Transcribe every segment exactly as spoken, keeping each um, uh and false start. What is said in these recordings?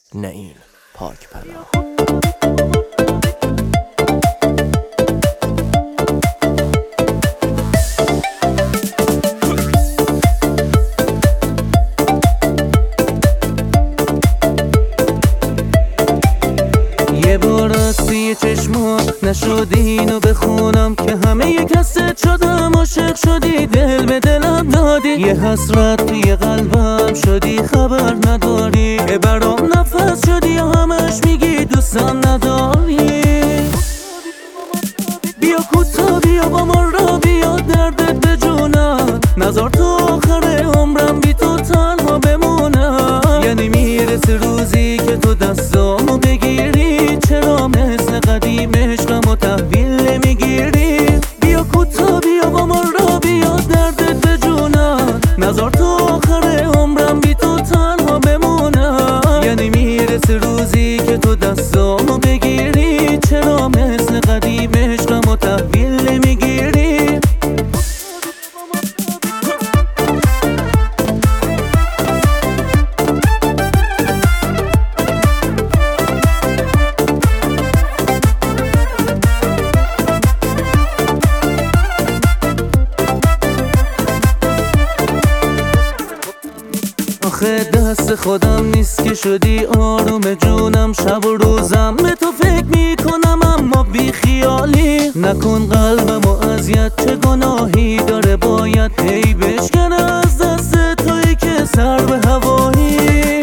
نه این پاک پناه. یه بار راستی چشمات نشدی اینو بخونم که همه ی کست شدم، عاشق شدی دل به دلم دادی، یه حسرت توی قلبم شدی خبر نداری، که برام نفس شدی و همش میگی دوستم نداری. بیا کوتا بیا با من را بیا دردت به جونم، نذار تو آخر عمرم بی تو تنها بمونم. یعنی میرسه روزی که تو دستامو بگیری، چرا مثل قدیم عشقمو تحویل نمیگیری؟ بیا کوتا بیا با من را بیا دردت به جونم، نذار تو آخر عمرم بی تو تنها بمونم. یعنی میرسه روزی که تو دستامو بگیری، چرا مثل قدیم عشقمو تحویل نمیگیری؟ آخه دست خودم نیست که شدی آروم جونم، شب و روزم به تو فکر میکنم اما بی خیالی. نکن قلبمو اذیت، چه گناهی داره باید هی بشکنه از دست تویی که سر به هوایی.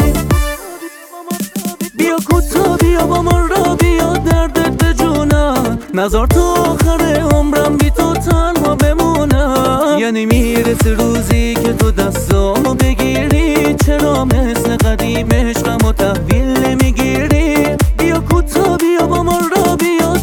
بیا کوتا بیا با من را بیا دردت به جونم، نذار تو آخر عمرم بی تو تنها بمونم. یعنی میرسه روزی که تو دستامو بگیری، چرا مثل قدیم عشقمو تحویل نمیگیری؟ بیا کوتا بیا با من را بیا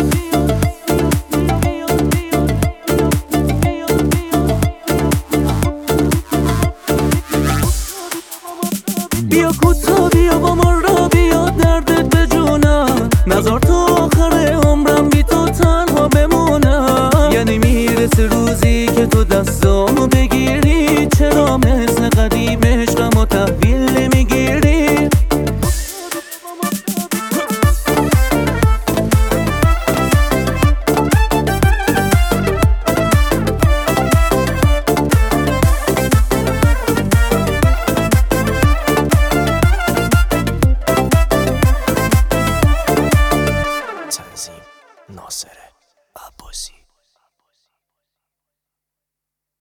بیا کوتا بیا با من را بیا دردت به جونم، نذار تو آخر عمرم بی تو تنها بمونم. یعنی میرسه روزی که تو دستامو بگیری، چرا مثل قدیم